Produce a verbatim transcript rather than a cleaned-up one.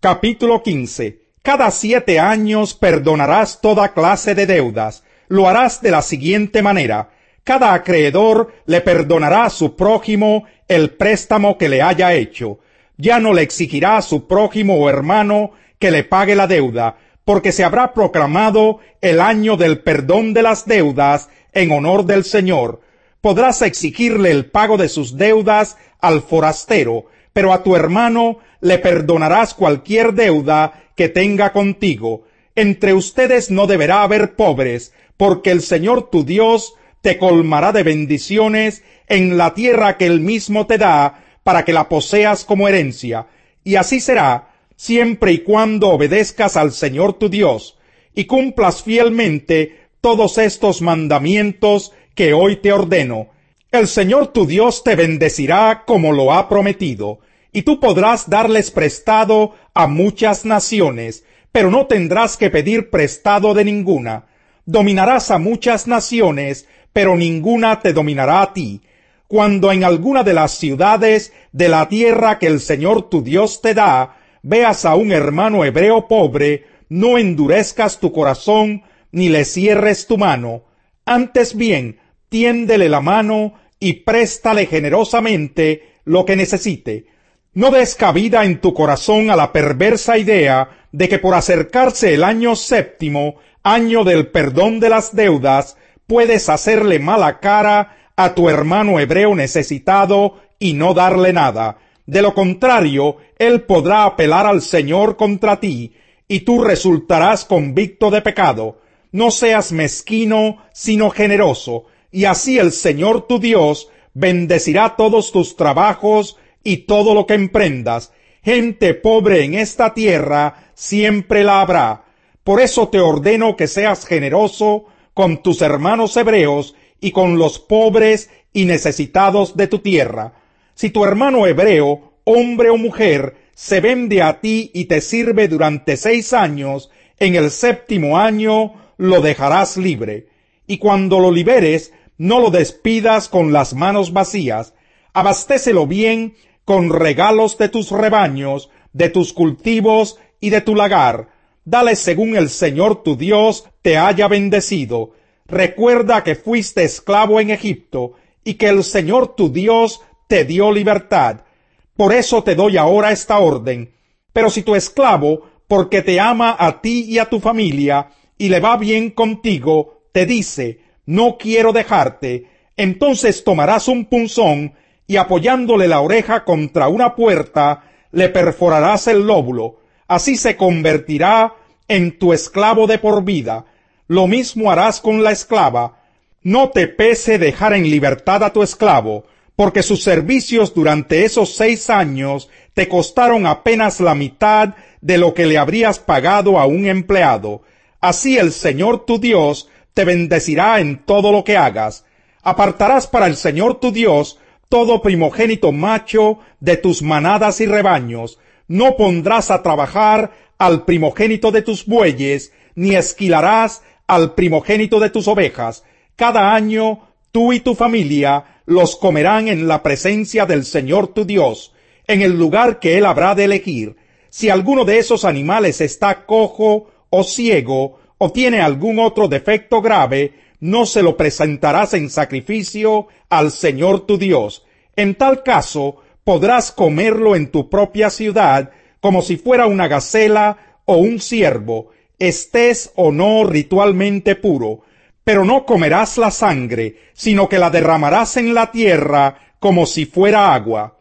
Capítulo quince. Cada siete años perdonarás toda clase de deudas. Lo harás de la siguiente manera. Cada acreedor le perdonará a su prójimo el préstamo que le haya hecho. Ya no le exigirá a su prójimo o hermano que le pague la deuda, porque se habrá proclamado el año del perdón de las deudas en honor del Señor. Podrás exigirle el pago de sus deudas al forastero, pero a tu hermano le perdonarás cualquier deuda que tenga contigo. Entre ustedes no deberá haber pobres, porque el Señor tu Dios te colmará de bendiciones en la tierra que Él mismo te da, para que la poseas como herencia. Y así será, siempre y cuando obedezcas al Señor tu Dios, y cumplas fielmente todos estos mandamientos que hoy te ordeno. El Señor tu Dios te bendecirá como lo ha prometido, y tú podrás darles prestado a muchas naciones, pero no tendrás que pedir prestado de ninguna. Dominarás a muchas naciones, pero ninguna te dominará a ti. Cuando en alguna de las ciudades de la tierra que el Señor tu Dios te da, veas a un hermano hebreo pobre, no endurezcas tu corazón, ni le cierres tu mano. Antes bien, tiéndele la mano y préstale generosamente lo que necesite. No des cabida en tu corazón a la perversa idea de que por acercarse el año séptimo, año del perdón de las deudas, puedes hacerle mala cara a tu hermano hebreo necesitado y no darle nada. De lo contrario, él podrá apelar al Señor contra ti, y tú resultarás convicto de pecado. No seas mezquino, sino generoso, y así el Señor tu Dios bendecirá todos tus trabajos y todo lo que emprendas. Gente pobre en esta tierra siempre la habrá. Por eso te ordeno que seas generoso con tus hermanos hebreos y con los pobres y necesitados de tu tierra. Si tu hermano hebreo, hombre o mujer, se vende a ti y te sirve durante seis años, en el séptimo año lo dejarás libre. Y cuando lo liberes, no lo despidas con las manos vacías. Abastécelo bien con regalos de tus rebaños, de tus cultivos y de tu lagar. Dale según el Señor tu Dios te haya bendecido. Recuerda que fuiste esclavo en Egipto, y que el Señor tu Dios te dio libertad. Por eso te doy ahora esta orden. Pero si tu esclavo, porque te ama a ti y a tu familia, y le va bien contigo, te dice, no quiero dejarte, entonces tomarás un punzón, y apoyándole la oreja contra una puerta, le perforarás el lóbulo. Así se convertirá en tu esclavo de por vida. Lo mismo harás con la esclava. No te pese dejar en libertad a tu esclavo, porque sus servicios durante esos seis años te costaron apenas la mitad de lo que le habrías pagado a un empleado. Así el Señor tu Dios te bendecirá en todo lo que hagas. Apartarás para el Señor tu Dios todo primogénito macho de tus manadas y rebaños. No pondrás a trabajar al primogénito de tus bueyes, ni esquilarás al primogénito de tus ovejas. Cada año tú y tu familia los comerán en la presencia del Señor tu Dios, en el lugar que Él habrá de elegir. Si alguno de esos animales está cojo o ciego, o tiene algún otro defecto grave, no se lo presentarás en sacrificio al Señor tu Dios. En tal caso, podrás comerlo en tu propia ciudad, como si fuera una gacela o un ciervo, estés o no ritualmente puro, pero no comerás la sangre, sino que la derramarás en la tierra como si fuera agua.